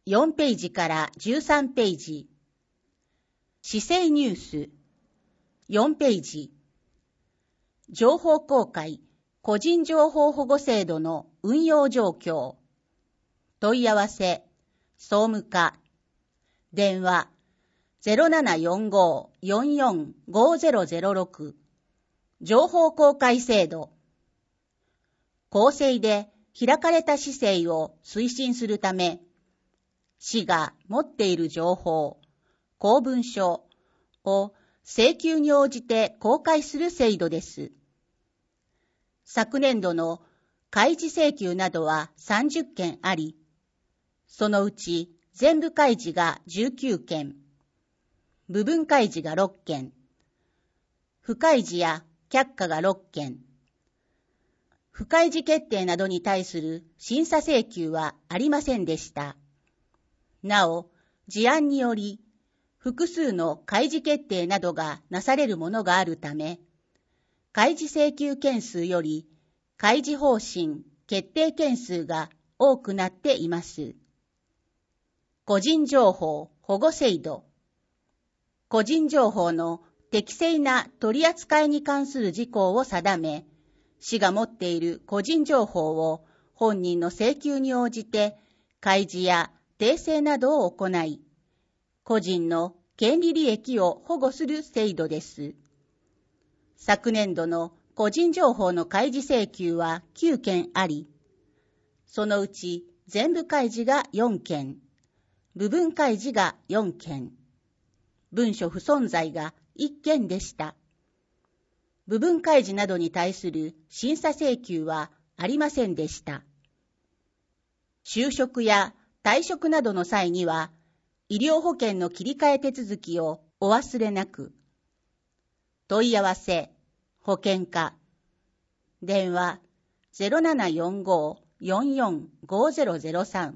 4ページから13ページ。市政ニュース。4ページ。情報公開、個人情報保護制度の運用状況。問い合わせ、総務課。電話、0745-445006。情報公開制度。公正で開かれた市政を推進するため、市が持っている情報、公文書を請求に応じて公開する制度です。昨年度の開示請求などは30件あり、そのうち全部開示が19件、部分開示が6件、不開示や却下が6件、不開示決定などに対する審査請求はありませんでした。なお、事案により、複数の開示決定などがなされるものがあるため、開示請求件数より開示方針決定件数が多くなっています。個人情報保護制度。個人情報の適正な取り扱いに関する事項を定め、市が持っている個人情報を本人の請求に応じて開示や訂正などを行い、個人の権利利益を保護する制度です。昨年度の個人情報の開示請求は9件あり、そのうち全部開示が4件、部分開示が4件、文書不存在が1件でした。部分開示などに対する審査請求はありませんでした。就職や退職などの際には、医療保険の切り替え手続きをお忘れなく。問い合わせ、保険課。電話、0745-445003。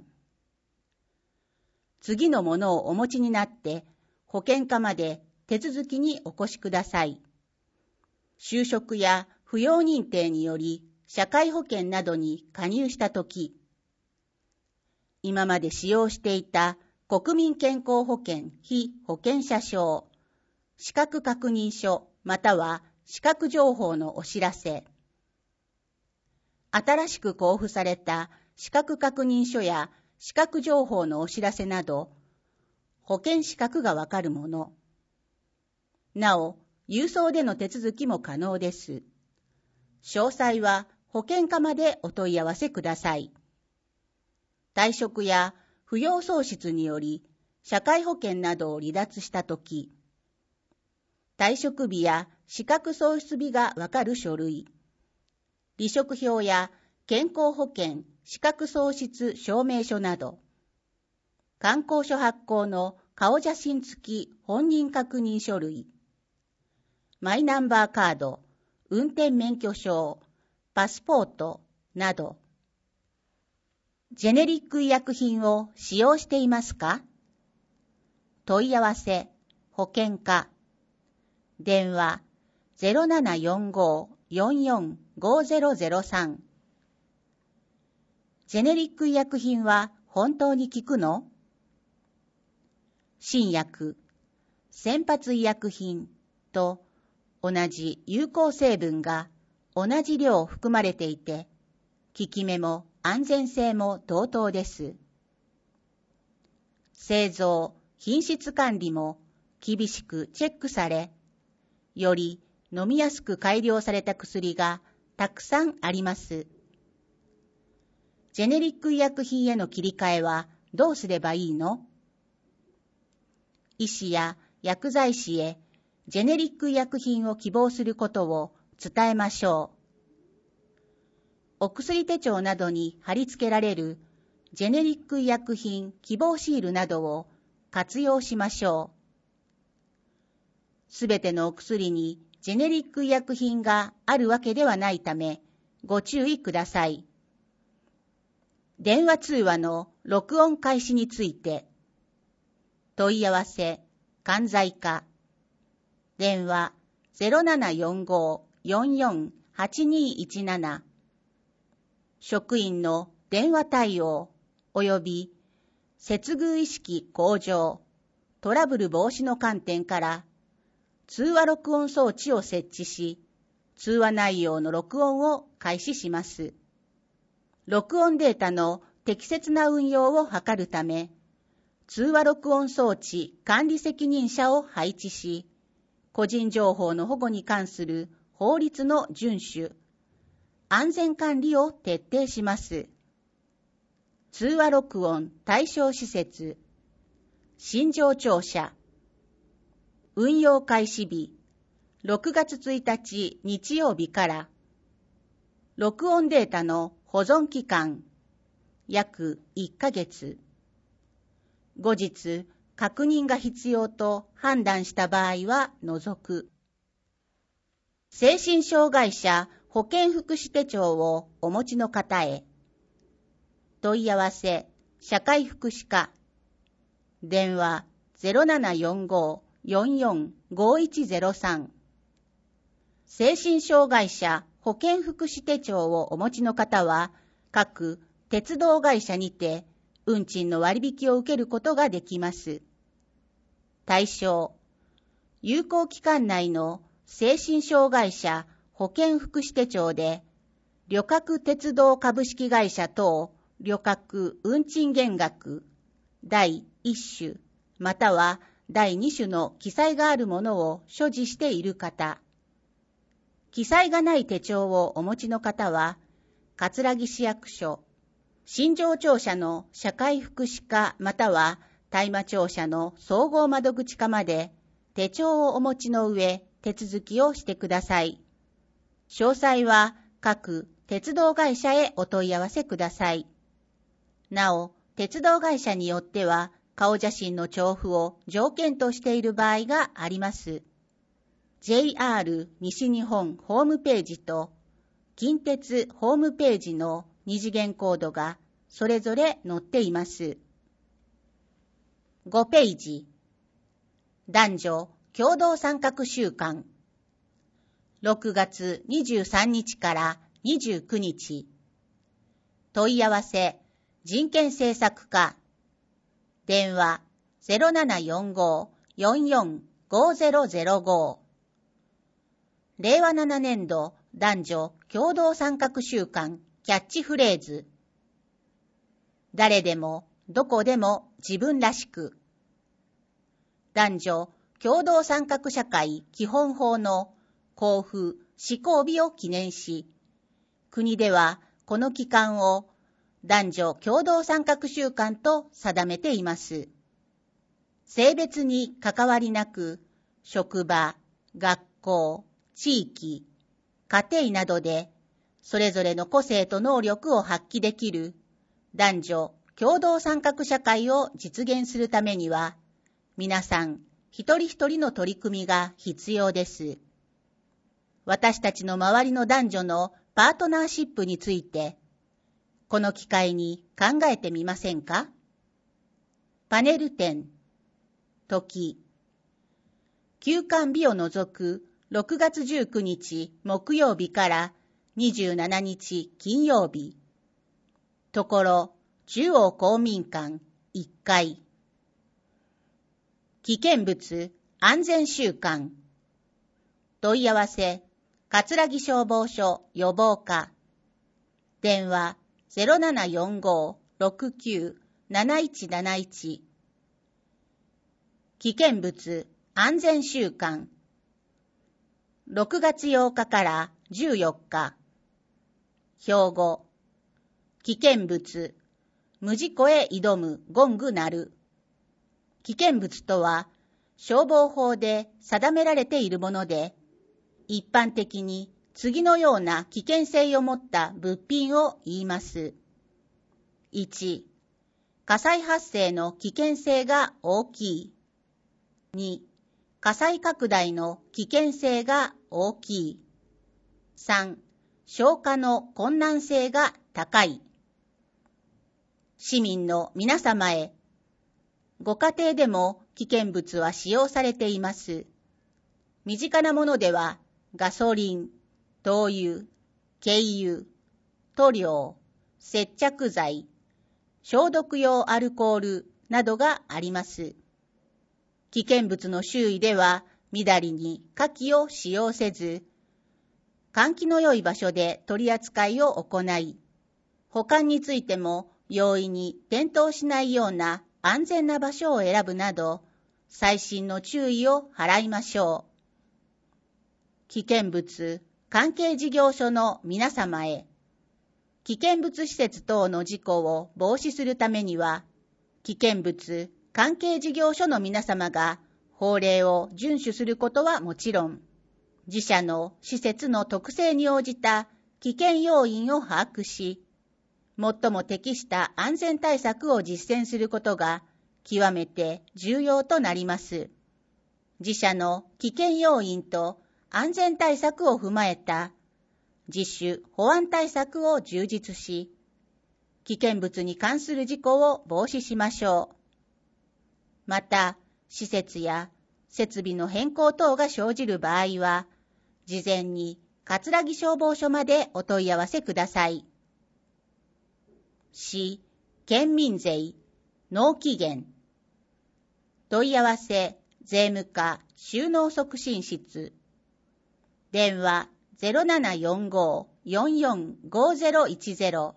次のものをお持ちになって、保険課まで手続きにお越しください。就職や扶養認定により、社会保険などに加入したとき、今まで使用していた国民健康保険被保険者証、資格確認書または資格情報のお知らせ、新しく交付された資格確認書や資格情報のお知らせなど、保険資格がわかるもの。なお、郵送での手続きも可能です。詳細は保険課までお問い合わせください。退職や扶養喪失により社会保険などを離脱したとき、退職日や資格喪失日がわかる書類、離職票や健康保険資格喪失証明書など、観光所発行の顔写真付き本人確認書類、マイナンバーカード、運転免許証、パスポートなど、ジェネリック医薬品を使用していますか？問い合わせ、保険課。電話、0745-445003。ジェネリック医薬品は本当に効くの？新薬、先発医薬品と同じ有効成分が同じ量含まれていて、効き目も安全性も同等です。製造、品質管理も厳しくチェックされ、より飲みやすく改良された薬がたくさんあります。ジェネリック医薬品への切り替えはどうすればいいの？医師や薬剤師へジェネリック医薬品を希望することを伝えましょう。お薬手帳などに貼り付けられるジェネリック医薬品希望シールなどを活用しましょう。すべてのお薬にジェネリック医薬品があるわけではないため、ご注意ください。電話通話の録音開始について、問い合わせ、関西課。電話0745-448217。職員の電話対応及び接遇意識向上、トラブル防止の観点から、通話録音装置を設置し、通話内容の録音を開始します。録音データの適切な運用を図るため、通話録音装置管理責任者を配置し、個人情報の保護に関する法律の遵守、安全管理を徹底します。通話録音対象施設、新庄庁舎、運用開始日、6月1日日曜日から、録音データの保存期間、約1ヶ月。後日、確認が必要と判断した場合は除く。精神障害者保健福祉手帳をお持ちの方へ。問い合わせ、社会福祉課。電話 0745-445103。精神障害者保健福祉手帳をお持ちの方は、各鉄道会社にて運賃の割引を受けることができます。対象、有効期間内の精神障害者保健福祉手帳で、旅客鉄道株式会社等旅客運賃減額第1種または第2種の記載があるものを所持している方、記載がない手帳をお持ちの方は、葛城市役所、新庄庁舎の社会福祉課または大麻庁舎の総合窓口課まで手帳をお持ちの上手続きをしてください。詳細は各鉄道会社へお問い合わせください。なお、鉄道会社によっては顔写真の調布を条件としている場合があります。JR 西日本ホームページと近鉄ホームページの二次元コードがそれぞれ載っています。5ページ。男女共同参画週間。6月23日から29日。問い合わせ、人権政策課。電話0745-445005。令和7年度男女共同参画週間キャッチフレーズ。誰でもどこでも自分らしく。男女共同参画社会基本法の公布施行日を記念し、国ではこの期間を男女共同参画週間と定めています。性別に関わりなく、職場、学校、地域、家庭などで、それぞれの個性と能力を発揮できる男女共同参画社会を実現するためには、皆さん一人一人の取り組みが必要です。私たちの周りの男女のパートナーシップについて、この機会に考えてみませんか？パネル展、時、休館日を除く6月19日木曜日から27日金曜日。ところ、中央公民館1階。危険物安全週間。問い合わせ、葛城消防署予防課。電話0745-697171。危険物安全週間。6月8日から14日。兵庫。危険物。無事故へ挑むゴング鳴る。危険物とは、消防法で定められているもので、一般的に次のような危険性を持った物品を言います。1、火災発生の危険性が大きい。2、火災拡大の危険性が大きい。3、消火の困難性が高い。市民の皆様へ、ご家庭でも危険物は使用されています。身近なものでは、ガソリン、灯油、軽油、塗料、接着剤、 消毒用アルコールなどがあります。危険物の周囲では、みだりに火器を使用せず、換気の良い場所で取り扱いを行い、保管についても容易に転倒しないような安全な場所を選ぶなど、細心の注意を払いましょう。危険物関係事業所の皆様へ、危険物施設等の事故を防止するためには、危険物関係事業所の皆様が法令を遵守することはもちろん、自社の施設の特性に応じた危険要因を把握し、最も適した安全対策を実践することが極めて重要となります。自社の危険要因と安全対策を踏まえた自主保安対策を充実し、危険物に関する事故を防止しましょう。また、施設や設備の変更等が生じる場合は、事前に葛城消防署までお問い合わせください。市県民税納期限問い合わせ税務課収納促進室電話 0745-445010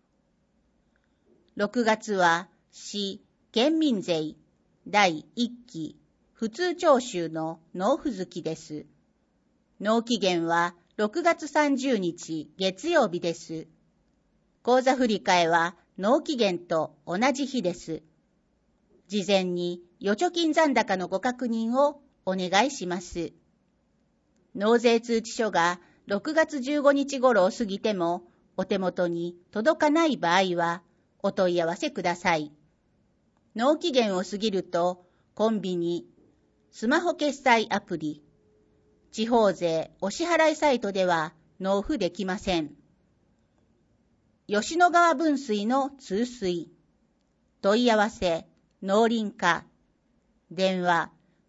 6月は市県民税第1期普通徴収の納付月です。納期限は6月30日月曜日です。口座振替は納期限と同じ日です。事前に預貯金残高のご確認をお願いします。納税通知書が6月15日頃を過ぎてもお手元に届かない場合はお問い合わせください。納期限を過ぎるとコンビニ、スマホ決済アプリ、地方税お支払いサイトでは納付できません。吉野川分水の通水問い合わせ農林課電話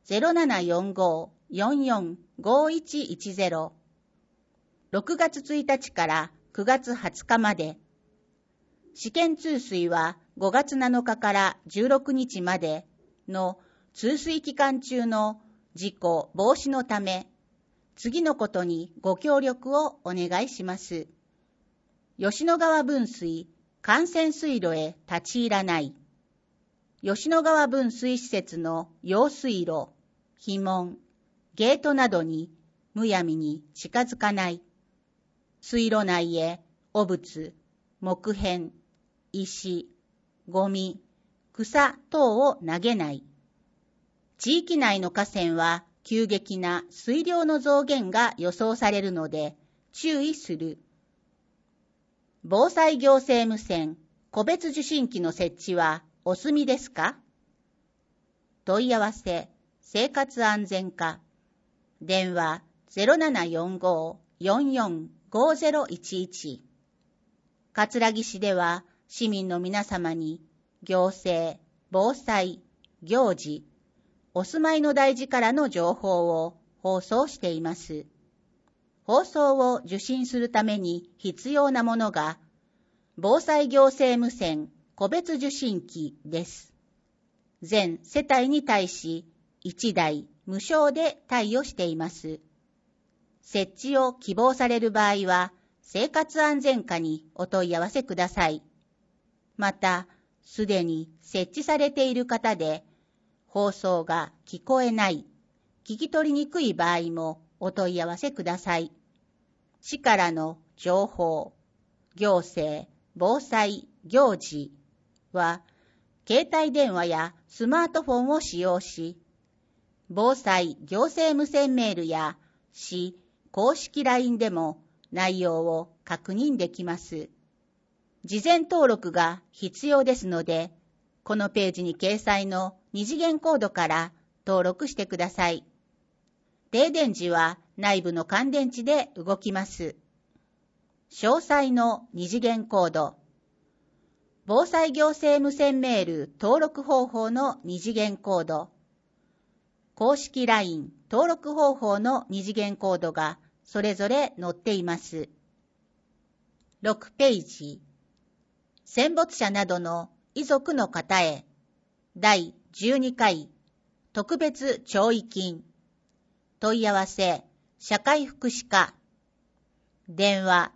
0745-445110 6月1日から9月20日まで。試験通水は5月7日から16日までの通水期間中の事故防止のため、次のことにご協力をお願いします。吉野川分水幹線水路へ立ち入らない。吉野川分水施設の用水路、樋門、ゲートなどにむやみに近づかない。水路内へ汚物、木片、石、ゴミ、草等を投げない。地域内の河川は急激な水量の増減が予想されるので注意する。防災行政無線個別受信機の設置はお済みですか？問い合わせ生活安全課電話 0745-445011 葛城市では市民の皆様に行政、防災、行事、お住まいの大事からの情報を放送しています。放送を受信するために必要なものが防災行政無線個別受信機です。全世帯に対し1台無償で貸与しています。設置を希望される場合は生活安全課にお問い合わせください。また、すでに設置されている方で放送が聞こえない、聞き取りにくい場合もお問い合わせください。市からの情報、行政、防災、行事は、携帯電話やスマートフォンを使用し、防災行政無線メールや市公式 LINE でも内容を確認できます。事前登録が必要ですので、このページに掲載の二次元コードから登録してください。停電時は内部の乾電池で動きます。詳細の二次元コード。防災行政無線メール登録方法の二次元コード。公式 LINE 登録方法の二次元コードがそれぞれ載っています。6ページ。戦没者などの遺族の方へ第12回特別弔慰金問い合わせ社会福祉課電話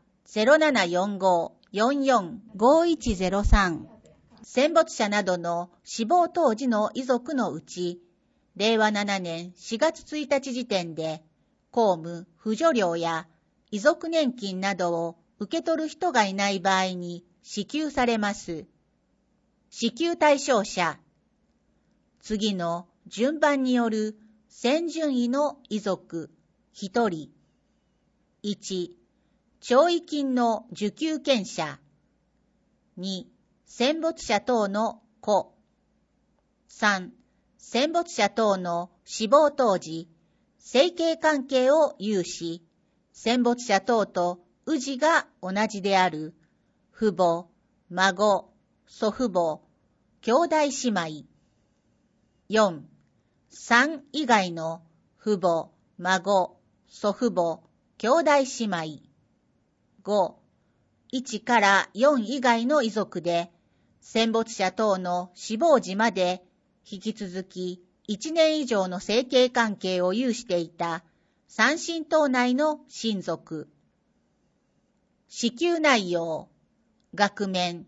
0745-445103 戦没者などの死亡当時の遺族のうち令和7年4月1日時点で公務・扶助料や遺族年金などを受け取る人がいない場合に支給されます。支給対象者。次の順番による先順位の遺族1人。1、弔慰金の受給権者。2、戦没者等の子。3、戦没者等の死亡当時、生計関係を有し、戦没者等と氏が同じである父母、孫、祖父母、兄弟姉妹。4、3以外の父母、孫、祖父母、兄弟姉妹。5、1から4以外の遺族で、戦没者等の死亡時まで引き続き1年以上の生計関係を有していた三親等内の親族。支給内容。額面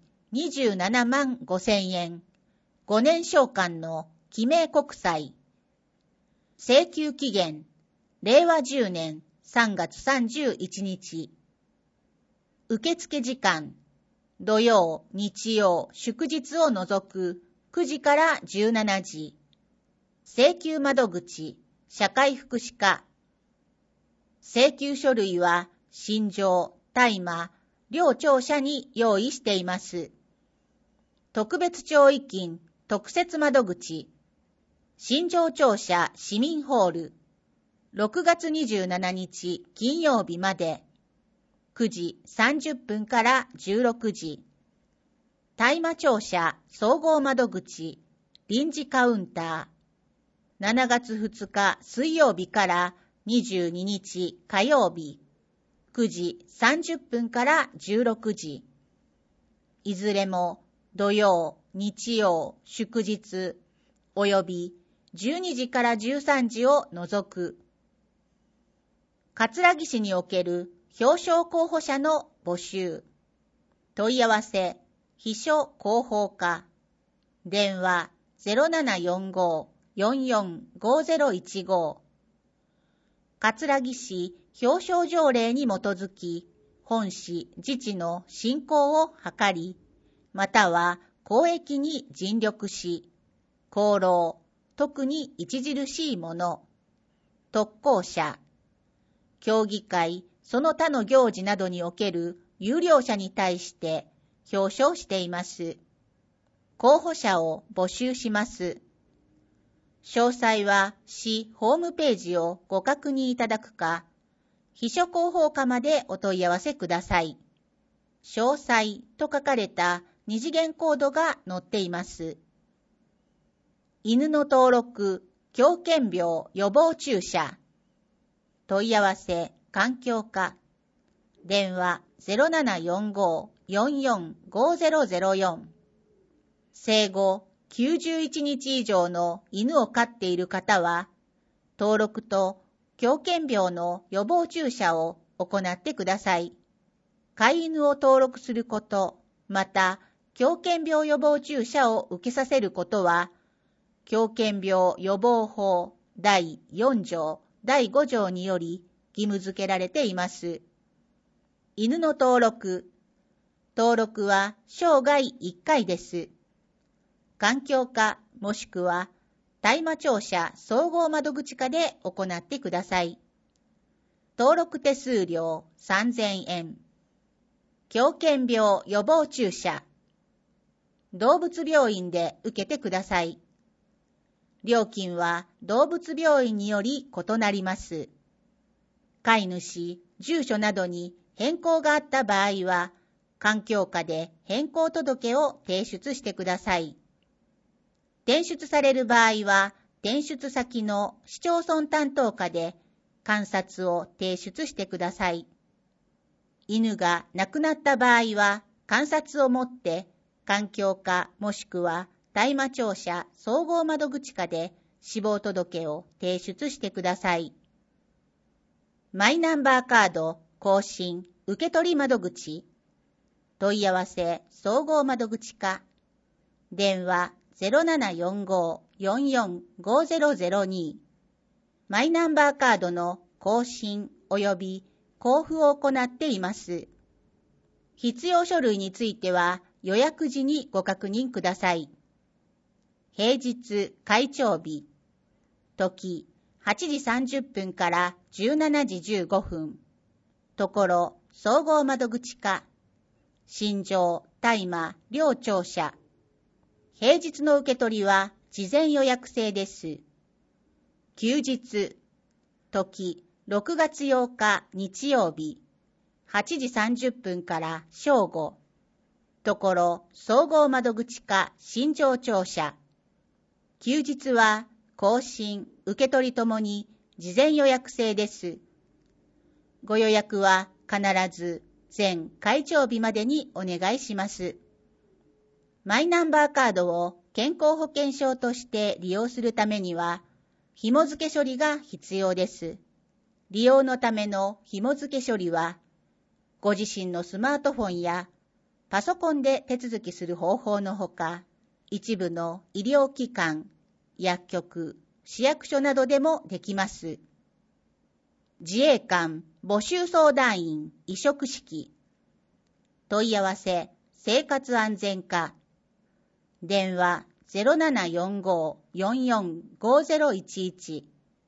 27万5,000円。5年償還の記名国債。請求期限。令和10年3月31日。受付時間。土曜、日曜、祝日を除く9時から17時。請求窓口、社会福祉課。請求書類は、心情、大麻、両庁舎に用意しています。特別弔慰金、特設窓口。心情庁舎市民ホール。6月27日金曜日まで。9時30分から16時。大麻庁舎総合窓口。臨時カウンター。7月2日水曜日から22日火曜日。9時30分から16時。いずれも土曜、日曜、祝日、および12時から13時を除く。葛城市における表彰候補者の募集。問い合わせ、秘書広報課。電話 0745-445015。葛城市表彰条例に基づき、本市自治の振興を図り、または公益に尽力し、功労、特に著しいもの、特攻者、協議会、その他の行事などにおける有料者に対して表彰しています。候補者を募集します。詳細は市ホームページをご確認いただくか、秘書広報課までお問い合わせください。詳細と書かれた二次元コードが載っています。犬の登録、狂犬病予防注射。問い合わせ、環境課。電話0745-445004。生後91日以上の犬を飼っている方は、登録と狂犬病の予防注射を行ってください。飼い犬を登録すること、また狂犬病予防注射を受けさせることは、狂犬病予防法第4条、第5条により義務付けられています。犬の登録。登録は生涯1回です。環境課もしくは大麻庁舎総合窓口課で行ってください。登録手数料3000円。狂犬病予防注射。動物病院で受けてください。料金は動物病院により異なります。飼い主、住所などに変更があった場合は、環境課で変更届を提出してください。転出される場合は、転出先の市町村担当課で鑑札を提出してください。犬が亡くなった場合は、鑑札を持って環境課もしくは大麻庁舎総合窓口課で死亡届を提出してください。マイナンバーカード更新受取窓口問い合わせ総合窓口課電話 0745-445002 マイナンバーカードの更新及び交付を行っています。必要書類については予約時にご確認ください。平日開帳日時8時30分から17時15分ところ総合窓口課新庄大麻両庁舎平日の受け取りは事前予約制です。休日時6月8日日曜日8時30分から正午ところ総合窓口課新庄庁舎休日は更新受け取りともに事前予約制です。ご予約は必ず前開帳日までにお願いします。マイナンバーカードを健康保険証として利用するためには、紐付け処理が必要です。利用のための紐付け処理は、ご自身のスマートフォンやパソコンで手続きする方法のほか、一部の医療機関、薬局、市役所などでもできます。自衛官募集相談員委嘱式問い合わせ生活安全課電話 0745-445011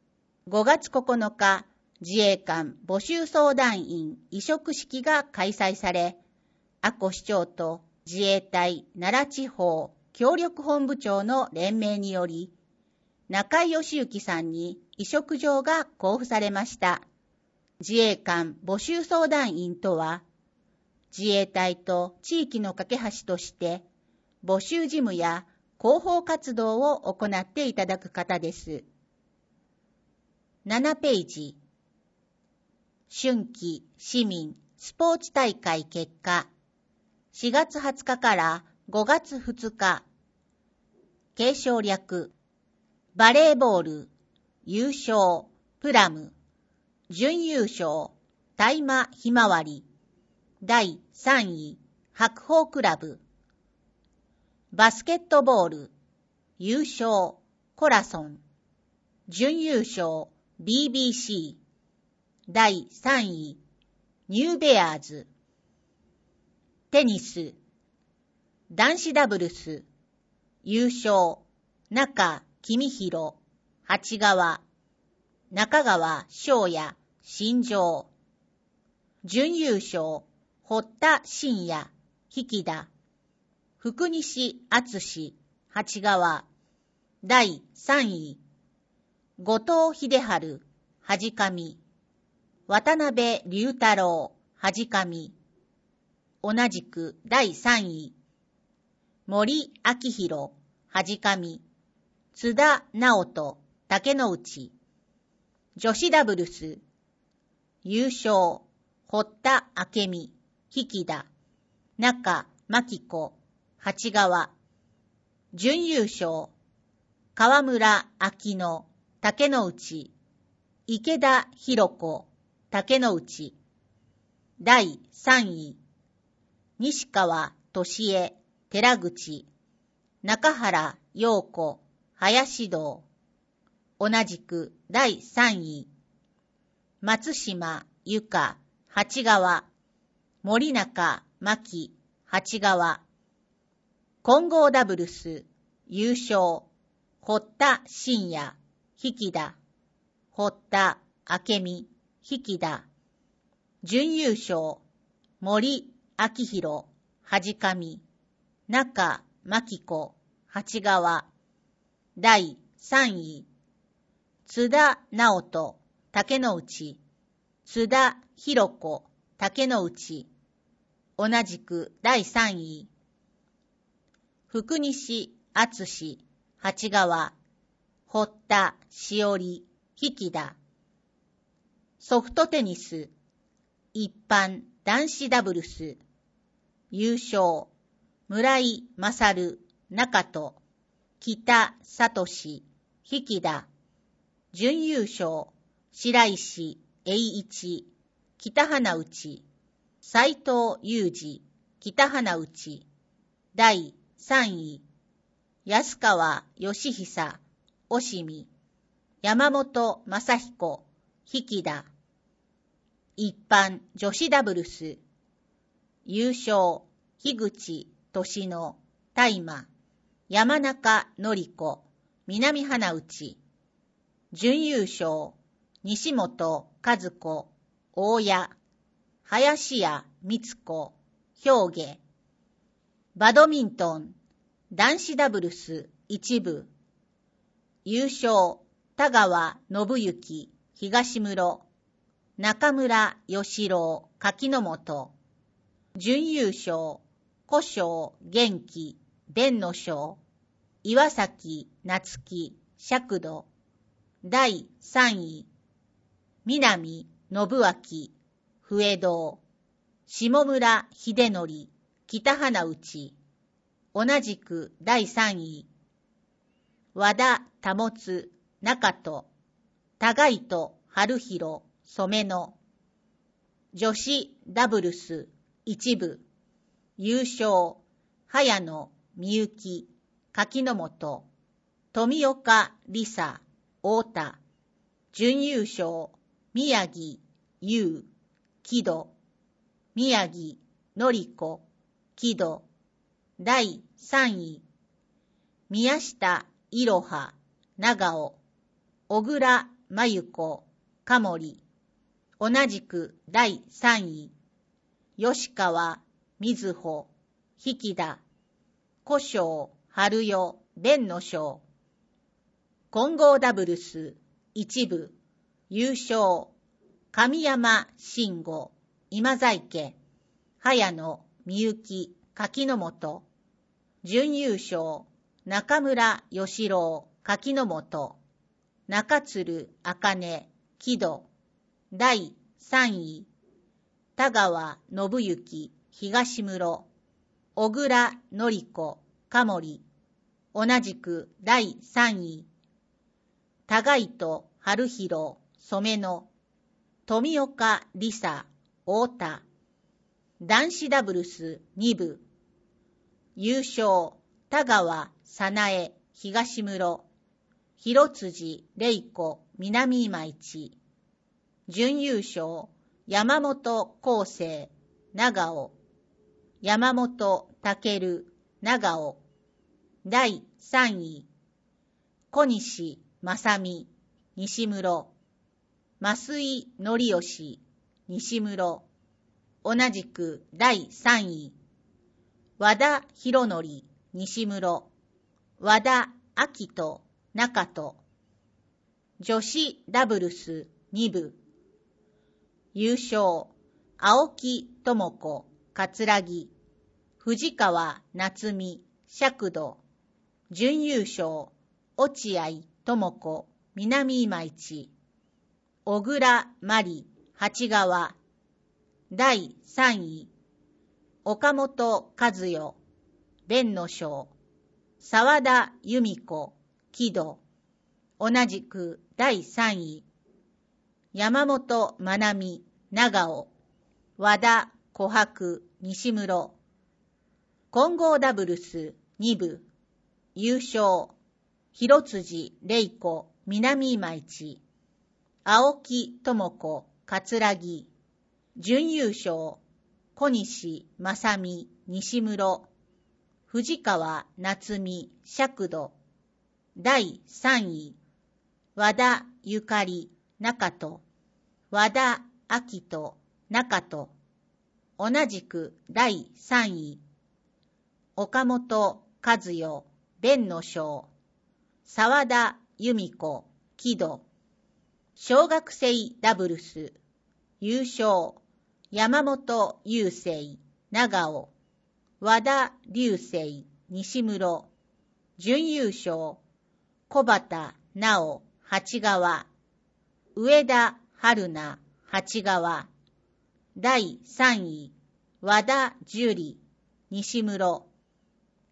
5月9日自衛官募集相談員委嘱式が開催され、阿古市長と自衛隊奈良地方協力本部長の連名により、中井義行さんに委嘱状が交付されました。自衛官募集相談員とは、自衛隊と地域の架け橋として、募集事務や広報活動を行っていただく方です。7ページ。春季市民スポーツ大会結果。4月20日から5月2日。継承略。バレーボール、優勝、プラム、準優勝、大麻ひまわり、第3位、白鵬クラブ、バスケットボール、優勝、コラソン、準優勝、BBC、第3位、ニューベアーズ、テニス、男子ダブルス、優勝、中公弘、八川、中川翔也、新庄。準優勝、堀田信也、引田。福西敦、八川。第3位。後藤秀治、恥上。渡辺龍太郎、恥上。同じく第3位。森明弘、恥上。津田直人、竹之内。女子ダブルス。優勝、堀田明美、引田。中真紀子、八川。準優勝、川村明乃、竹之内。池田博子、竹之内。第3位。西川俊恵、寺口。中原陽子、林堂。同じく第3位。松島由香、八川。森中真希、八川。混合ダブルス、優勝。堀田信也、引田。堀田明美、引田。準優勝。森明弘、恥上。中真紀子、八川。第3位。津田直人、竹之内。津田博子、竹之内。同じく第3位。福西敦、八川。堀田しおり、引田。ソフトテニス。一般男子ダブルス。優勝。 村井勝、中戸、北聡、引田。準優勝、白石栄一、北花内。斉藤裕二、北花内。第3位、安川義久、押見。山本正彦、引田。一般女子ダブルス。優勝、樋口俊乃、大麻。山中典子、南花内。準優勝、西本和子、大谷。林家光子、兵下。バドミントン、男子ダブルス一部。優勝、田川信之、東室。中村義郎、柿本。準優勝、古性元気、弁の章。岩崎夏樹、釈土。第3位、南信明、笛堂。下村秀則、北花内。同じく第3位、和田保、中戸。高糸春広、染野。女子ダブルス一部。優勝、早野美幸、柿本。富岡梨沙、太田。準優勝、宮城優、木戸。宮城典子、木戸。第3位、宮下いろは、長尾。小倉真由子、かもり。同じく第3位、吉川瑞穂、引田。古性春代、弁の章。混合ダブルス一部。優勝、神山慎吾、今在家。早野美幸、柿本。準優勝、中村義郎、柿本。中鶴茜、木戸。第3位、田川信之、東室。小倉典子、かもり。同じく第3位、高糸春広、染野。富岡梨沙、太田。男子ダブルス2部。優勝、田川早苗、東室。広辻玲子、南今市。準優勝、山本康生、長尾。山本健、長尾。第3位、小西正美、西室。増井則義、西室。同じく第3位、和田博則、西室。和田明人、中戸。女子ダブルス2部。優勝、青木智子、葛城。藤川夏美、釈土。準優勝、落合智子、南今市。小倉真理、八川。第3位、岡本和代、弁の章。沢田由美子、木戸。同じく第3位、山本真奈美、長尾。和田琥珀、西室。混合ダブルス2部。優勝、広辻玲子、南今市。青木智子、葛城。準優勝、小西正美、西室。藤川夏美、釈土。第3位、和田ゆかり、中戸。和田明人、中戸。同じく第3位、岡本和代、弁の章。沢田由美子、木戸。小学生ダブルス。優勝、山本雄星、長尾。和田隆星、西室。準優勝、小畑直、八川。上田春菜、八川。第3位、和田樹里、西室。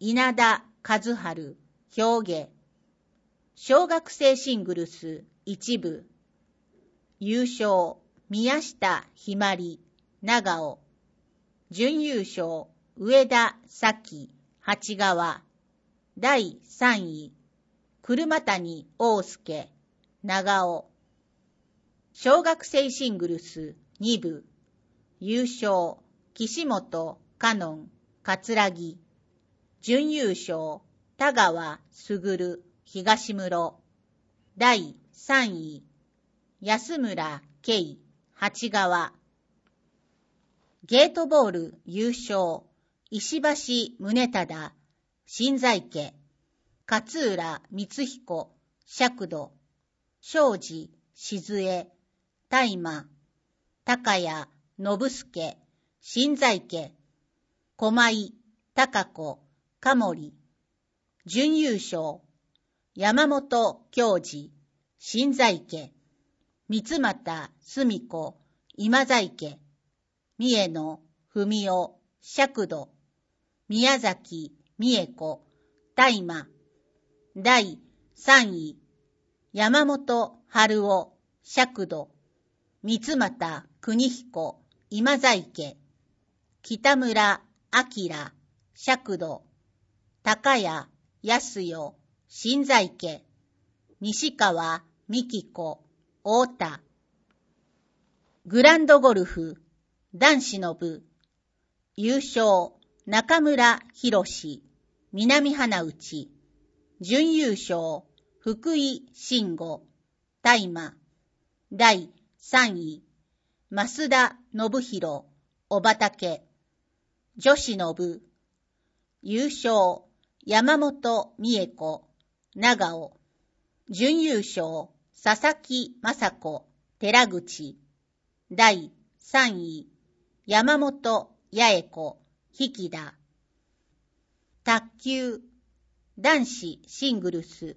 稲田和春、兵下。小学生シングルス1部。優勝、宮下ひまり、長尾。準優勝、上田咲、八川。第3位、車谷大輔、長尾。小学生シングルス2部。優勝、岸本香音、桂木。準優勝、田川卓、東室。第3位、安村圭、八川。ゲートボール優勝、石橋宗忠、新在家。勝浦光彦、釈土。庄司静江、大麻。高谷信介、新在家。駒井貴子、加森。準優勝、山本教授、新在家。三俣澄子、今在家。三重野文夫、釈土。宮崎美恵子、大麻。第3位、山本春夫、釈土。三俣邦彦、今在家。北村明、釈土。高谷康代、新在家。西川美希子、太田。グランドゴルフ男子の部。優勝、中村博史、南花内。準優勝、福井慎吾、大麻。第3位、増田信弘、小畑。女子の部。優勝、山本美恵子、長尾。準優勝、佐々木雅子、寺口。第3位、山本八重子、引田。卓球男子シングルス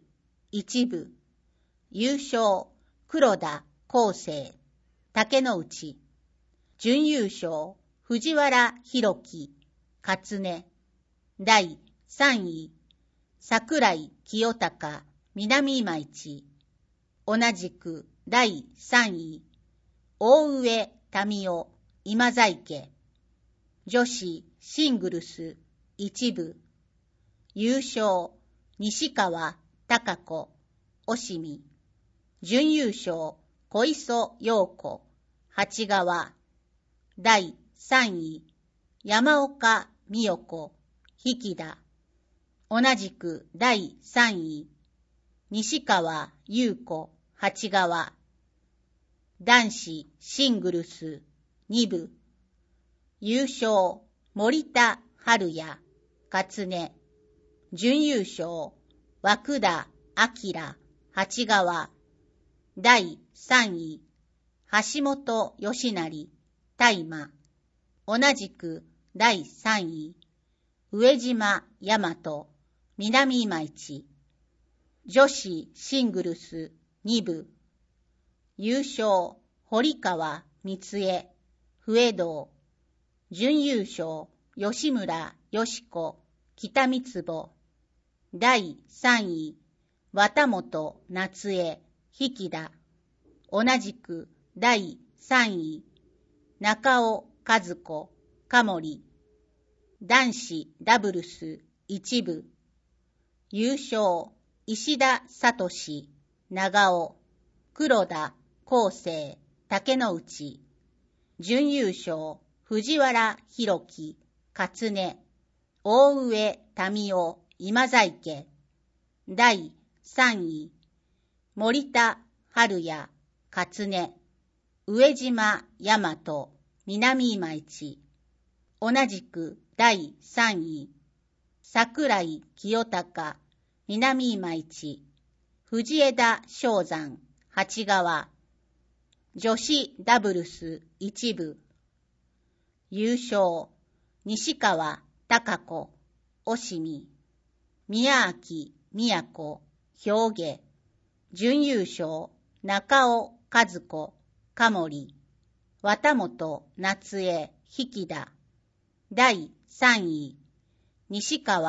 1部。優勝、黒田康生、竹之内。準優勝、藤原弘樹、勝根。第3位、桜井清隆、南今市。同じく第3位、大上民夫、今在家。女子シングルス1部。優勝、西川貴子、押見。準優勝、小磯陽子、八川。第3位、山岡美代子、引田。同じく第3位、西川優子、八川。男子シングルス2部。優勝、森田春也、勝根。準優勝、涌田明、八川。第3位、橋本義成、大麻。同じく第3位、上島大和、南今市。女子シングルス2部。優勝、堀川光恵、笛道。準優勝、吉村よし子、北三坪。第3位、綿本夏江、引田。同じく第3位、中尾和子、加森。男子ダブルス1部。優勝、石田聡、長尾。黒田康生、竹之内。準優勝、藤原弘樹、勝根。大上民夫、今在家。第3位、森田春也、勝根。上島大和、南今市。同じく第3位、桜井清隆、南今市。藤枝正山、八川。女子ダブルス1部。優勝、西川貴子、押見。宮脇都、兵下。準優勝、中尾和子、加森。綿本夏江、引田。第3位、西川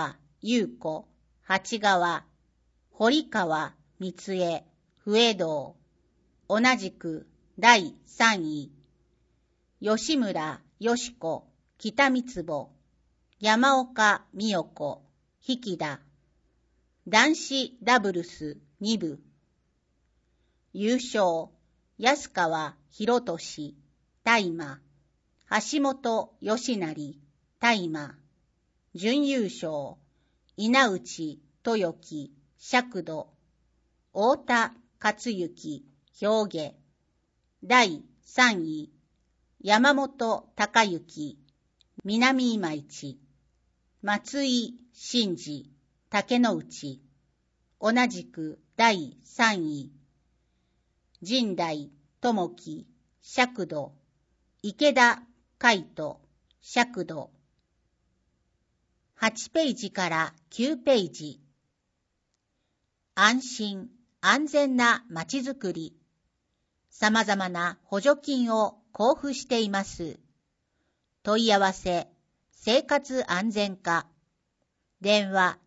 優子、八川、堀川、三重、不江道。同じく第3位。吉村、よし子、北三坪、山岡、美代子、引田。男子ダブルス2部。優勝、安川博俊、大麻。橋本義成、大麻。準優勝、稲内豊樹、尺度。太田克行、兵下。第3位、山本隆之、南今市。松井真治、竹之内。同じく第3位。神代智樹、尺度。池田海人、尺度。8ページから9ページ。安心・安全なまちづくり。様々な補助金を交付しています。問い合わせ、生活安全課。電話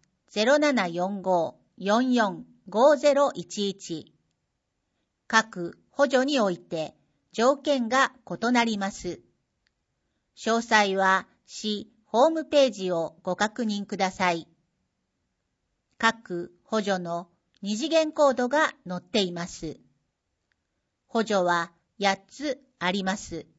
0745-445011。各補助において条件が異なります。詳細は市ホームページをご確認ください。各補助の二次元コードが載っています。補助は8つあります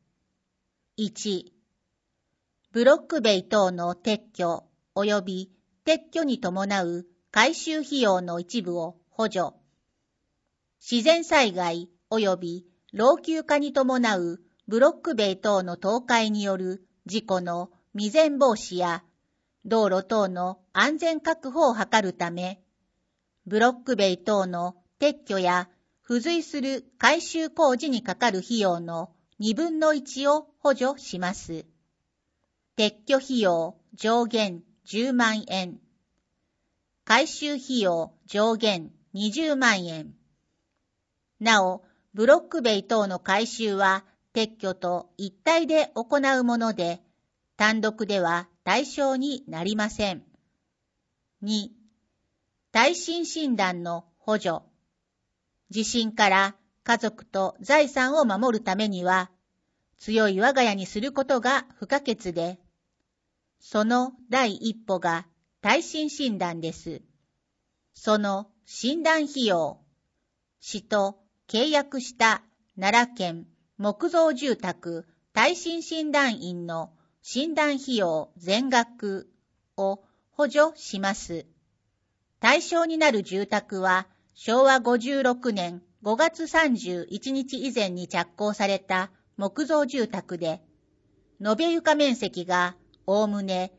。1、ブロック塀等の撤去及び撤去に伴う改修費用の一部を補助。自然災害及び老朽化に伴うブロック塀等の倒壊による事故の未然防止や道路等の安全確保を図るため、ブロック塀等の撤去や付随する改修工事にかかる費用の2分の1を補助します。撤去費用上限10万円。改修費用上限20万円。なお、ブロック塀等の改修は撤去と一体で行うもので、単独では対象になりません。2、耐震診断の補助。地震から家族と財産を守るためには、強い我が家にすることが不可欠で、その第一歩が耐震診断です。その診断費用、市と契約した奈良県木造住宅耐震診断員の診断費用全額を補助します。対象になる住宅は昭和56年5月31日以前に着工された木造住宅で、延べ床面積がおおむね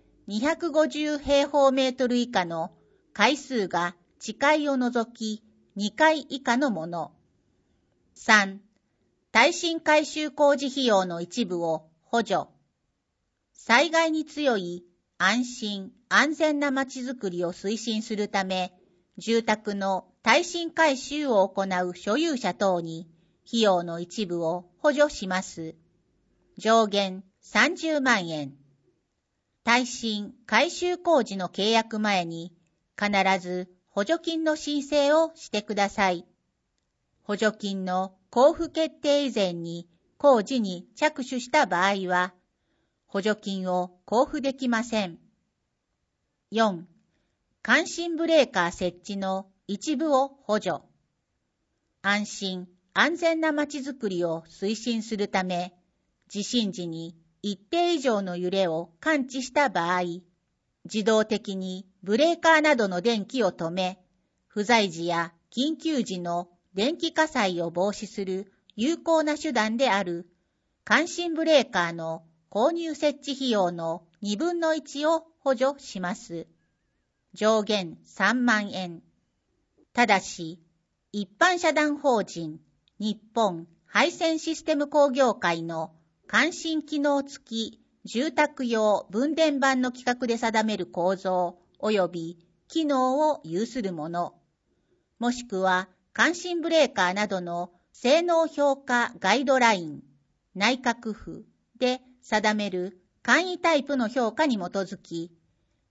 250平方メートル以下の階数が地階を除き2階以下のもの。3、耐震改修工事費用の一部を補助。災害に強い安心・安全なまちづくりを推進するため、住宅の耐震改修を行う所有者等に費用の一部を補助します。上限30万円。耐震改修工事の契約前に必ず補助金の申請をしてください。補助金の交付決定以前に工事に着手した場合は、補助金を交付できません。4、感震ブレーカー設置の一部を補助。安心・安全なまちづくりを推進するため、地震時に一定以上の揺れを感知した場合、自動的にブレーカーなどの電気を止め、不在時や緊急時の電気火災を防止する有効な手段である感震ブレーカーの購入設置費用の2分の1を補助します。上限3万円。ただし、一般社団法人日本配線システム工業会の感震機能付き住宅用分電盤の規格で定める構造及び機能を有するもの、もしくは感震ブレーカーなどの性能評価ガイドライン、内閣府で定める簡易タイプの評価に基づき、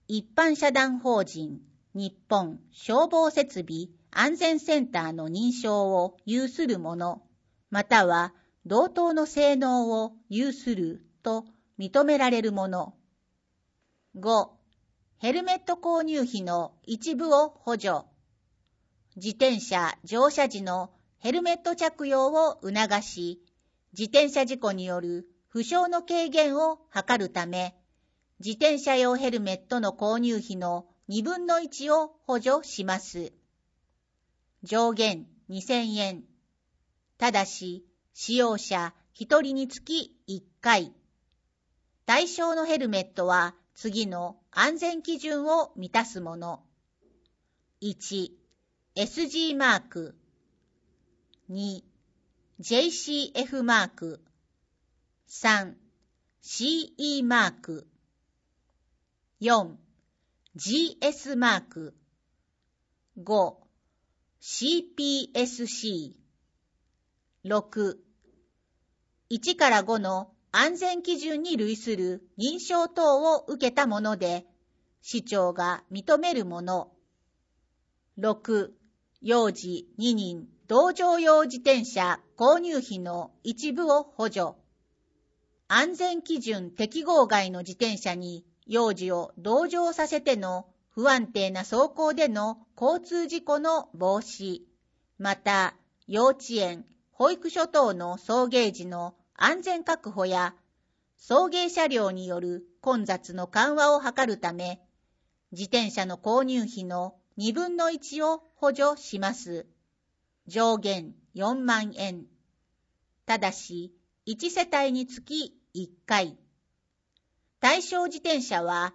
一般社団法人日本消防設備安全センターの認証を有するもの、または同等の性能を有すると認められるもの。5. ヘルメット購入費の一部を補助。自転車乗車時のヘルメット着用を促し、自転車事故による負傷の軽減を図るため、自転車用ヘルメットの購入費の2分の1を補助します。上限2000円。ただし、使用者1人につき1回。対象のヘルメットは次の安全基準を満たすもの。1. SG マーク。2. JCF マーク。3. CE マーク。4. GS マーク。5. CPSC。6. 1から5の安全基準に類する認証等を受けたもので、市長が認めるもの。6. 幼児2人同乗用自転車購入費の一部を補助。安全基準適合外の自転車に幼児を同乗させての不安定な走行での交通事故の防止、また幼稚園、保育所等の送迎時の安全確保や送迎車両による混雑の緩和を図るため、自転車の購入費の2分の1を補助します。上限4万円。ただし、1世帯につき1回。対象自転車は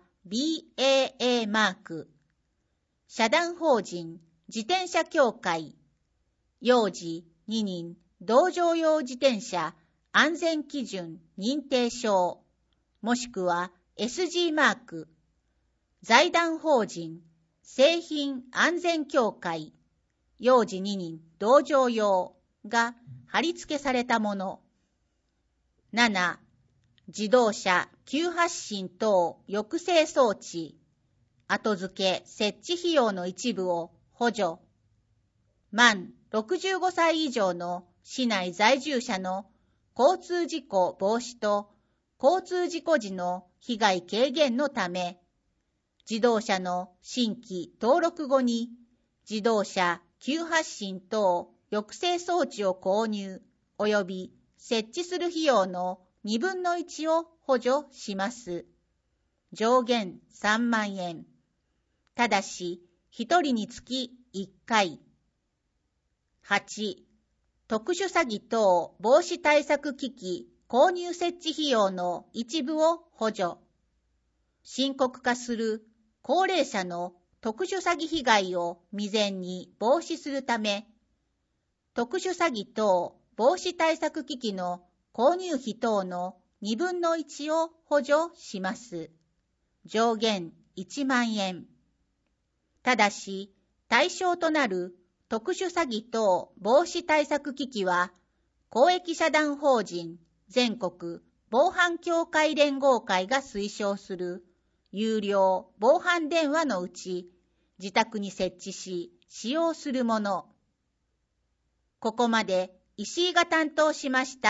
BAA マーク。社団法人自転車協会。幼児2人同乗用自転車安全基準認定証。もしくは SG マーク。財団法人製品安全協会。幼児2人同乗用が貼り付けされたもの。7. 自動車急発進等抑制装置。後付け設置費用の一部を補助。満65歳以上の市内在住者の交通事故防止と交通事故時の被害軽減のため、自動車の新規登録後に自動車急発進等抑制装置を購入及び設置する費用の2分の1を補助します。上限3万円。ただし、1人につき1回。8. 特殊詐欺等防止対策機器購入設置費用の一部を補助。深刻化する高齢者の特殊詐欺被害を未然に防止するため、特殊詐欺等防止対策機器の購入費等の2分の1を補助します。上限1万円。ただし、対象となる特殊詐欺等防止対策機器は、公益社団法人全国防犯協会連合会が推奨する有料防犯電話のうち、自宅に設置し使用するもの。ここまで石井が担当しました。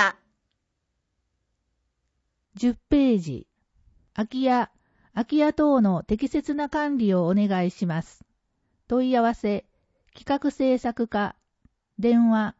10ページ。空き家等の適切な管理をお願いします。問い合わせ、企画制作課、電話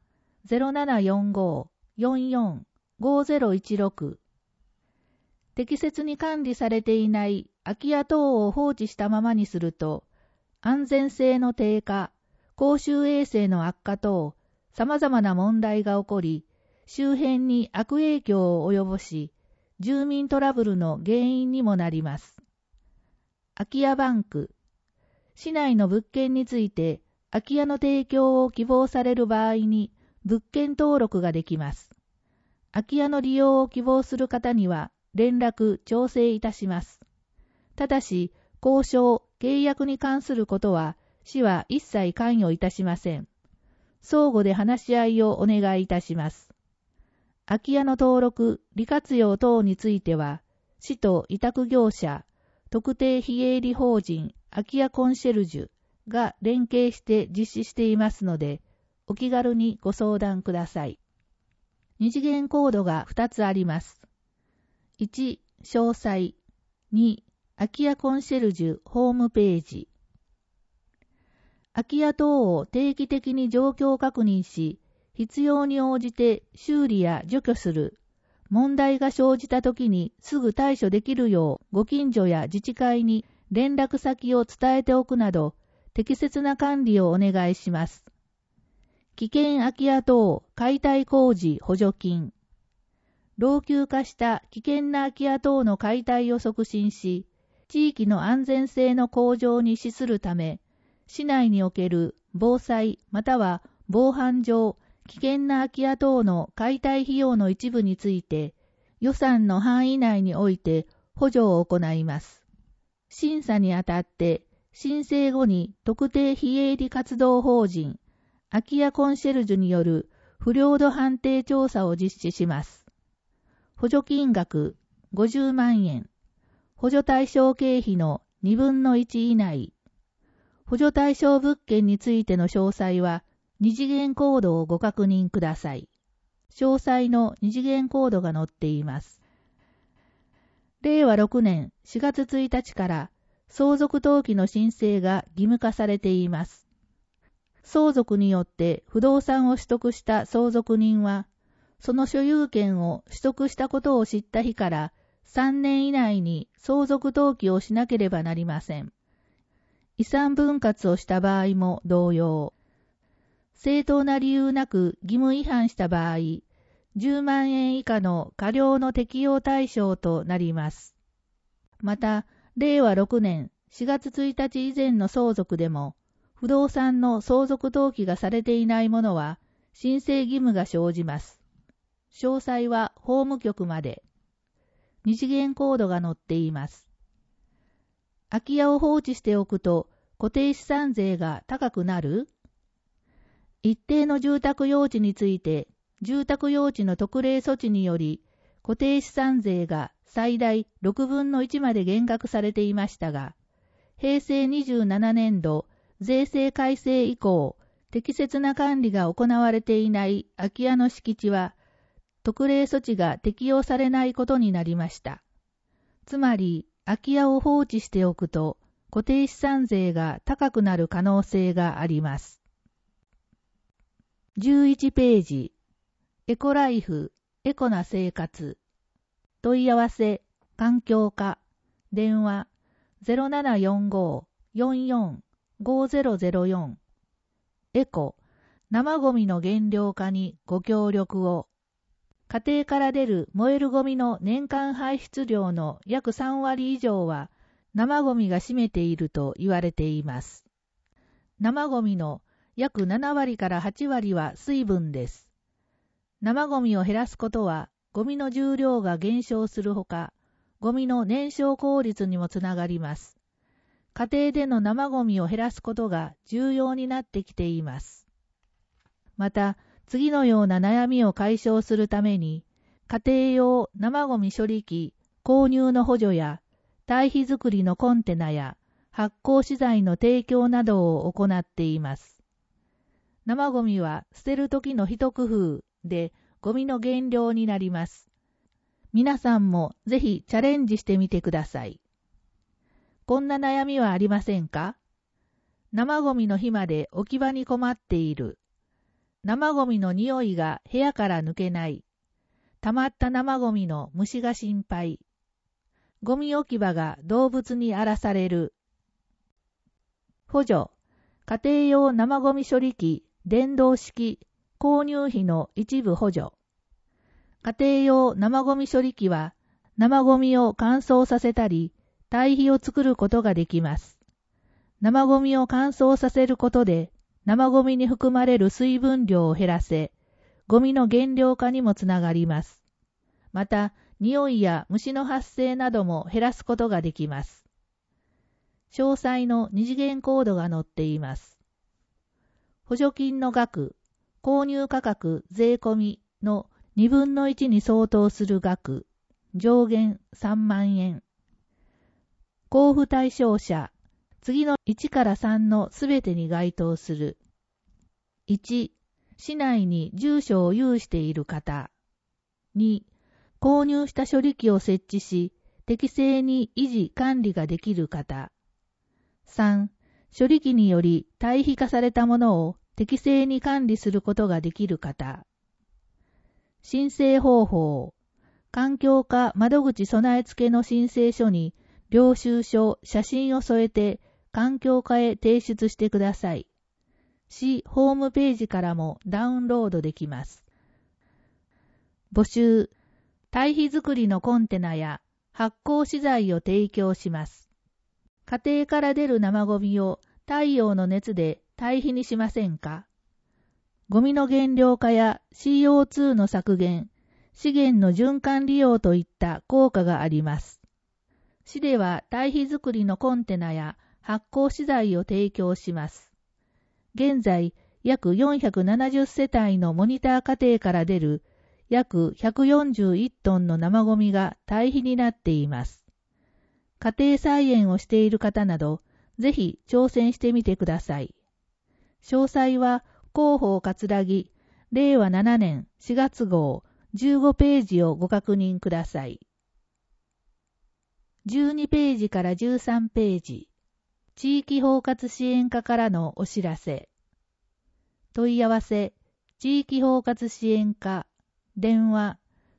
0745-44-5016。適切に管理されていない空き家等を放置したままにすると、安全性の低下、公衆衛生の悪化等、様々な問題が起こり、周辺に悪影響を及ぼし、住民トラブルの原因にもなります。空き家バンク。市内の物件について、空き家の提供を希望される場合に、物件登録ができます。空き家の利用を希望する方には、連絡、調整いたします。ただし、交渉、契約に関することは、市は一切関与いたしません。相互で話し合いをお願いいたします。空き家の登録、利活用等については、市と委託業者、 特定非営利法人空き家コンシェルジュが連携して実施していますので、お気軽にご相談ください。二次元コードが2つあります。1、詳細。2、空き家コンシェルジュホームページ。空き家等を定期的に状況確認し、必要に応じて修理や除去する。問題が生じたときにすぐ対処できるようご近所や自治会に連絡先を伝えておくなど、適切な管理をお願いします。危険空き家等解体工事補助金。老朽化した危険な空き家等の解体を促進し、地域の安全性の向上に資するため、市内における防災または防犯上危険な空き家等の解体費用の一部について、予算の範囲内において補助を行います。審査にあたって、申請後に特定非営利活動法人、空き家コンシェルジュによる不良度判定調査を実施します。補助金額50万円。補助対象経費の2分の1以内。補助対象物件についての詳細は、二次元コードをご確認ください。詳細の二次元コードが載っています。令和6年4月1日から相続登記の申請が義務化されています。相続によって不動産を取得した相続人は、その所有権を取得したことを知った日から3年以内に相続登記をしなければなりません。遺産分割をした場合も同様。正当な理由なく義務違反した場合、10万円以下の過料の適用対象となります。また、令和6年4月1日以前の相続でも、不動産の相続登記がされていないものは、申請義務が生じます。詳細は法務局まで。二次元コードが載っています。空き家を放置しておくと固定資産税が高くなる？一定の住宅用地について、住宅用地の特例措置により、固定資産税が最大6分の1まで減額されていましたが、平成27年度税制改正以降、適切な管理が行われていない空き家の敷地は、特例措置が適用されないことになりました。つまり、空き家を放置しておくと、固定資産税が高くなる可能性があります。11ページ。エコライフ、エコな生活。問い合わせ、環境課。電話、0745-44-5004。エコ、生ゴミの減量化にご協力を。家庭から出る燃えるゴミの年間排出量の約3割以上は生ゴミが占めていると言われています。生ゴミの約7割から8割は水分です。生ゴミを減らすことはゴミの重量が減少するほか、ゴミの燃焼効率にもつながります。家庭での生ゴミを減らすことが重要になってきています。また、次のような悩みを解消するために、家庭用生ゴミ処理機購入の補助や、堆肥作りのコンテナや発酵資材の提供などを行っています。生ゴミは捨てるときの一工夫でゴミの減量になります。皆さんもぜひチャレンジしてみてください。こんな悩みはありませんか？生ゴミの日まで置き場に困っている。生ゴミの匂いが部屋から抜けない。溜まった生ゴミの虫が心配。ゴミ置き場が動物に荒らされる。補助。家庭用生ゴミ処理機電動式購入費の一部補助。家庭用生ゴミ処理機は生ゴミを乾燥させたり、堆肥を作ることができます。生ゴミを乾燥させることで、生ゴミに含まれる水分量を減らせ、ゴミの減量化にもつながります。また、匂いや虫の発生なども減らすことができます。詳細の二次元コードが載っています。補助金の額、購入価格税込みの2分の1に相当する額、上限3万円。 交付対象者、次の1から3のすべてに該当する。1、市内に住所を有している方。2、購入した処理機を設置し、適正に維持管理ができる方。3、処理機により堆肥化されたものを適正に管理することができる方。申請方法。環境課窓口備え付けの申請書に領収書、写真を添えて環境課へ提出してください。市ホームページからもダウンロードできます。募集。堆肥作りのコンテナや発酵資材を提供します。家庭から出る生ゴミを太陽の熱で堆肥にしませんか？ゴミの減量化や CO2 の削減、資源の循環利用といった効果があります。市では堆肥作りのコンテナや発酵資材を提供します。現在、約470世帯のモニター家庭から出る約141トンの生ゴミが堆肥になっています。家庭菜園をしている方など、ぜひ挑戦してみてください。詳細は広報葛城令和7年4月号15ページをご確認ください。12ページから13ページ。地域包括支援課からのお知らせ。問い合わせ、地域包括支援課、電話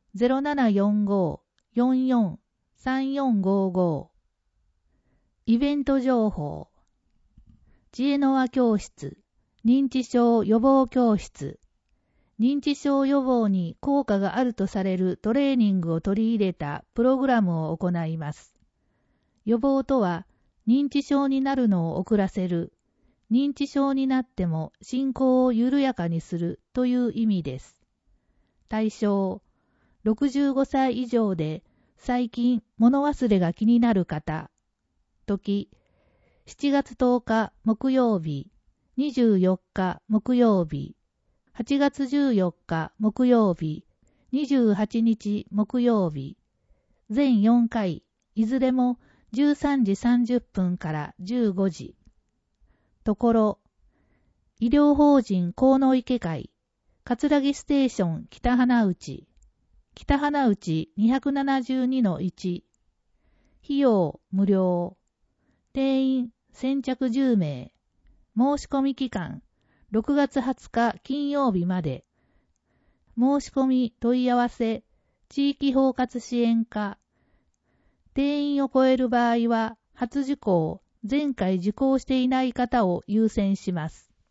0745-443455。イベント情報。知恵の輪教室、認知症予防教室。認知症予防に効果があるとされるトレーニングを取り入れたプログラムを行います。予防とは、認知症になるのを遅らせる、認知症になっても進行を緩やかにするという意味です。対象、65歳以上で最近物忘れが気になる方。時、7月10日木曜日、24日木曜日、8月14日木曜日、28日木曜日、全4回、いずれも13時30分から15時。ところ、医療法人河野池会、葛城ステーション北花内、北花内 272-1、費用無料、定員先着10名、申し込み期間6月20日金曜日まで。申し込み問い合わせ、地域包括支援課。定員を超える場合は、初受講、前回受講していない方を優先します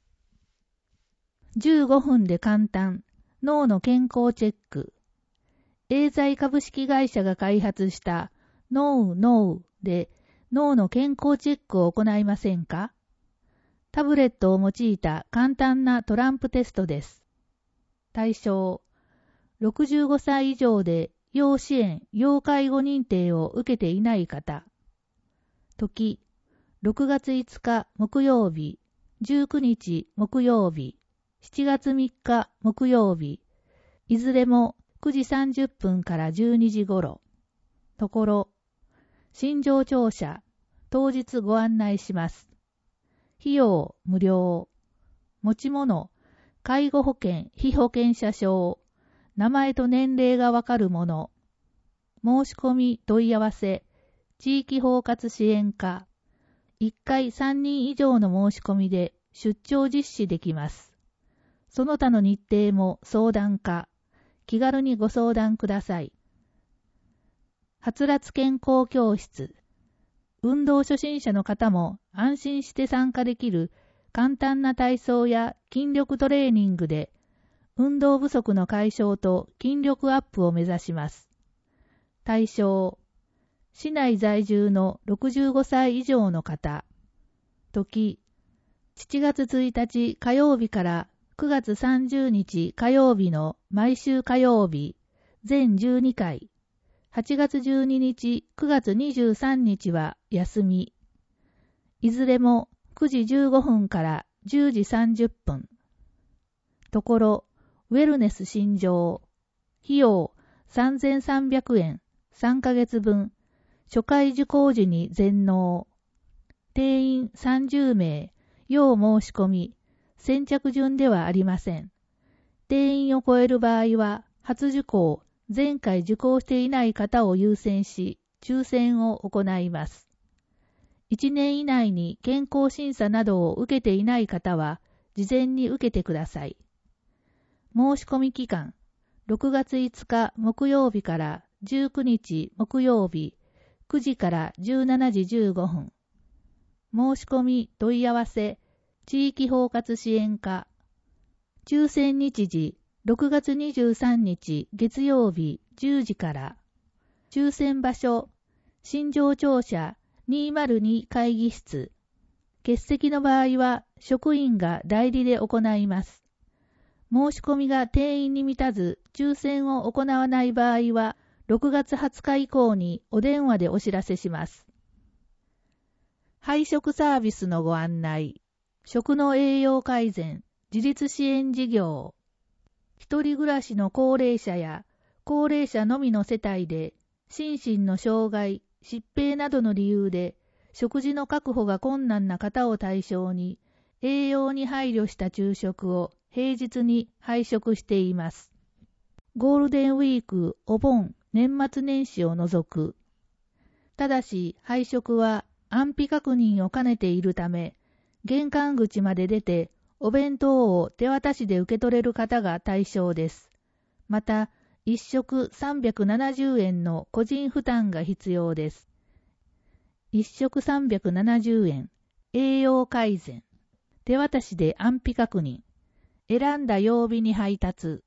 。15分で簡単、脳の健康チェック。エーザイ株式会社が開発した脳で脳の健康チェックを行いませんか？タブレットを用いた簡単なトランプテストです。対象、65歳以上で要支援・要介護認定を受けていない方。時、6月5日木曜日、19日木曜日、7月3日木曜日、いずれも9時30分から12時頃。ところ、診療聴者、当日ご案内します。費用無料。持ち物、介護保険、被保険者証、名前と年齢がわかるもの。申し込み問い合わせ、地域包括支援課。1回3人以上の申し込みで出張実施できます。その他の日程も相談可。気軽にご相談ください。はつらつ健康教室。運動初心者の方も安心して参加できる簡単な体操や筋力トレーニングで運動不足の解消と筋力アップを目指します。対象、市内在住の65歳以上の方。時、7月1日火曜日から9月30日火曜日の毎週火曜日、全12回。8月12日、9月23日は休み。いずれも9時15分から10時30分。ところ、ウェルネス診療。費用3300円、3ヶ月分。 初回受講時に全納。定員30名、要申し込み、先着順ではありません。定員を超える場合は、初受講、前回受講していない方を優先し、抽選を行います。1年以内に健康審査などを受けていない方は、事前に受けてください。申し込み期間、6月5日木曜日から19日木曜日、9時から17時15分。申し込み問い合わせ、地域包括支援課。抽選日時、6月23日月曜日10時から。抽選場所、新庄庁舎202会議室。欠席の場合は職員が代理で行います。申し込みが定員に満たず抽選を行わない場合は6月20日以降にお電話でお知らせします。配食サービスのご案内。食の栄養改善、自立支援事業。一人暮らしの高齢者や高齢者のみの世帯で心身の障害、疾病などの理由で食事の確保が困難な方を対象に栄養に配慮した昼食を平日に配食しています。ゴールデンウィーク、お盆、年末年始を除く。ただし配食は安否確認を兼ねているため、玄関口まで出てお弁当を手渡しで受け取れる方が対象です。また、1食370円の個人負担が必要です。1食370円、栄養改善。手渡しで安否確認。選んだ曜日に配達。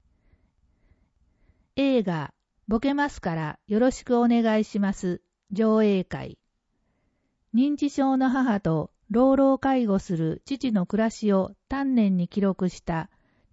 映画、ボケますからよろしくお願いします。上映会。認知症の母と老老介護する父の暮らしを丹念に記録した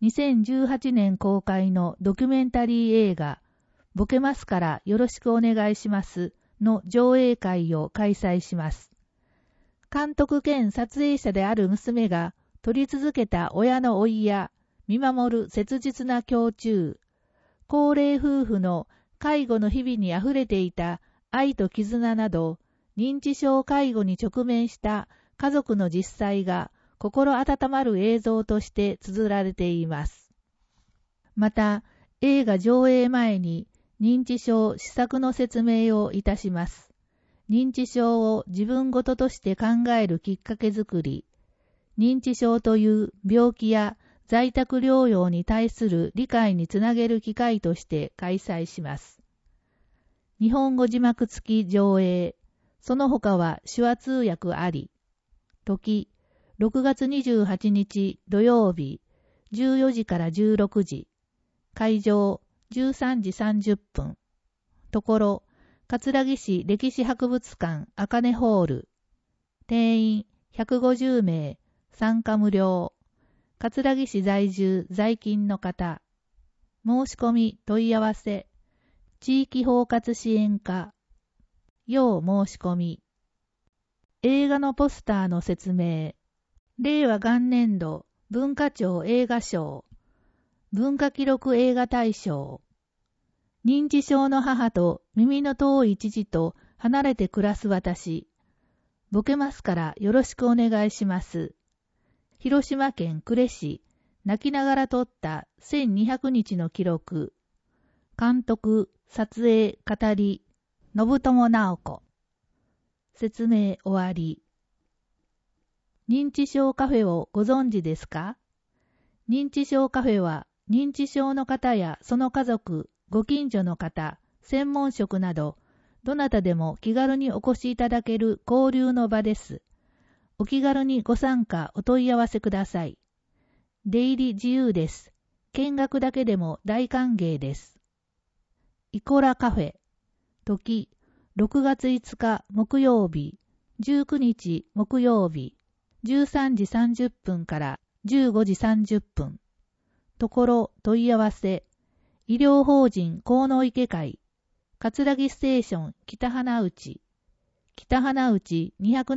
2018年公開のドキュメンタリー映画、ボケますからよろしくお願いしますの上映会を開催します。監督兼撮影者である娘が撮り続けた親の老いや見守る切実な胸中、高齢夫婦の介護の日々にあふれていた愛と絆など、認知症介護に直面した家族の実際が心温まる映像として綴られています。また、映画上映前に認知症施策の説明をいたします。認知症を自分ごととして考えるきっかけづくり、認知症という病気や在宅療養に対する理解につなげる機会として開催します。日本語字幕付き上映、その他は手話通訳あり。時、6月28日土曜日、14時から16時。会場、13時30分。ところ、葛城市歴史博物館茜ホール。定員150名、参加無料。葛城市在住在勤の方。申し込み問い合わせ。地域包括支援課。要申し込み。映画のポスターの説明。令和元年度文化庁映画賞。文化記録映画大賞。認知症の母と耳の遠い父と離れて暮らす私。ボケますからよろしくお願いします。広島県呉市、泣きながら撮った1200日の記録。監督、撮影、語り、信友直子。説明終わり。認知症カフェをご存知ですか？認知症カフェは認知症の方やその家族、ご近所の方、専門職など、どなたでも気軽にお越しいただける交流の場です。お気軽にご参加お問い合わせください。出入り自由です。見学だけでも大歓迎です。イコラカフェ。時、6月5日木曜日、19日木曜日、13時30分から15時30分。ところ問い合わせ。医療法人河野池会。葛城ステーション北花内。北花内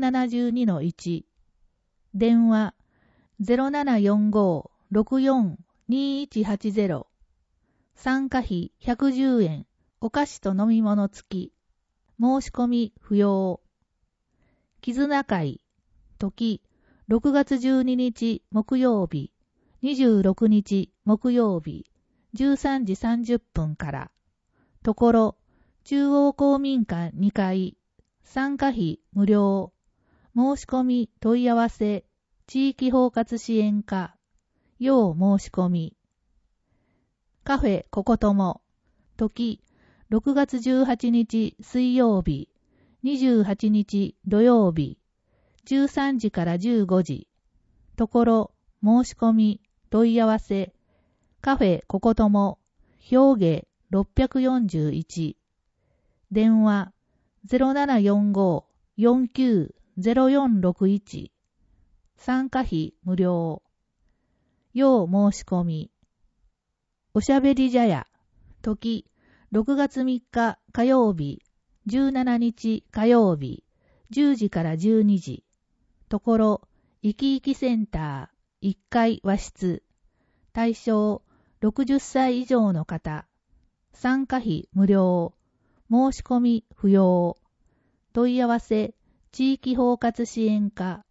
272-1。電話 0745-64-2180。参加費110円。お菓子と飲み物付き。 申し込み不要。絆会、時、6月12日木曜日、26日木曜日、13時30分から。ところ、中央公民館2階、参加費無料。申し込み問い合わせ、地域包括支援課、要申し込み。カフェこことも、時、6月18日水曜日、28日土曜日、13時から15時。ところ、申し込み、問い合わせ、カフェこことも、兵下641。電話、0745-490461。参加費無料。要申し込み。おしゃべり茶屋、時、6月3日火曜日、17日火曜日、10時から12時。ところ、いきいきセンター、1階和室。対象、60歳以上の方。参加費無料。申し込み不要。問い合わせ、地域包括支援課。